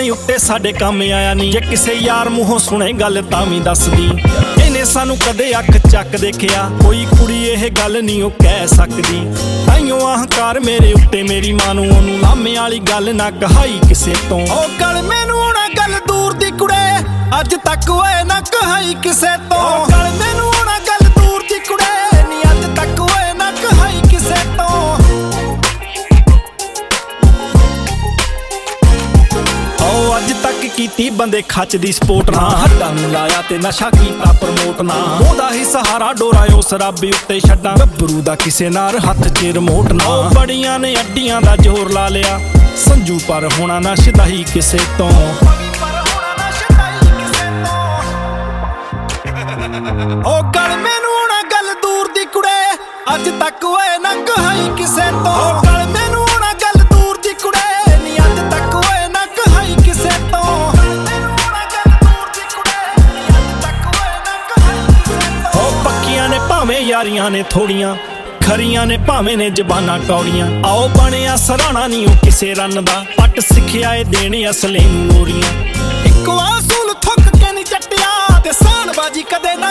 उत्ते साडे काम आया नी। जे किसे यार मूहों सुने गल तां वी दसदी, इहने सानू कदे अख चक देखिया, कोई कुड़ी इह गल नहीं ओ कह सकदी। ताइयों अहंकार मेरे उत्ते मेरी मां नूं ओनू लामे वाली गल ना कहाई किसे तों। ओ गल मैनू होना गल दूर दी कुड़े, अज तक ओए ना कहाई किसे तों। गल मैनू होना गल दूर दी कुड़े, नी अज तक ओए ना कहाई किसे तों। अज तक कीती बंदे खच दी सपोर्ट ना, हड्डां नूं लाया ते नशा कीता प्रमोट ना। ओदा ही सहारा डोरा उस रब्बी उत्ते छड्डां, गब्बरू दा किसे नार हत्थ च रिमोट ना। बड़ियां ने अड्डियां दा जोर ला लिया, संजू पर होना नशदा ही किसे तों। ओ गल मैनू होना गल दूर दी कुड़े, अज तक ओए ना कहाई किसे तों। गल मैनू होना गल दूर दी कुड़े, नी अज तक ओए ना कहाई किसे तों। ओ पक्कियां ने भावें यारियां ने थोड़ियां, खरियां ने भावें ने जबानां टौड़ियां। आओ बनिया सराहना नहीं ओ किसे रन दा, पट सिक्खिया ए देने असले नूं लोरियां। इक्को असूल थुक के नहीं चट्टिया, ते सानबाजी कदे ना